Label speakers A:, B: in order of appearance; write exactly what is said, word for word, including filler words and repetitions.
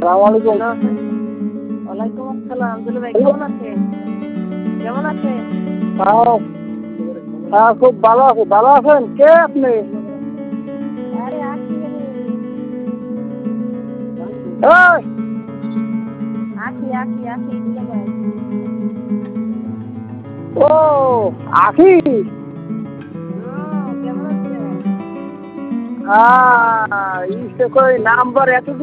A: আলাইকুম।
B: ওয়ালাইকুম আসসালাম। দুলু ভাই কেমন আছেন? কেমন আছেন?
A: হ্যাঁ হ্যাঁ খুব ভালো আছি। ভালো আছেন? কে আপনি?
B: আরে আছি আমি।
A: এই,
B: আছি আছি আছি দুলু ভাই।
A: ও আখি।
B: হুম, কেমন আছেন?
A: হ্যাঁ, ইসে কই নাম্বার এত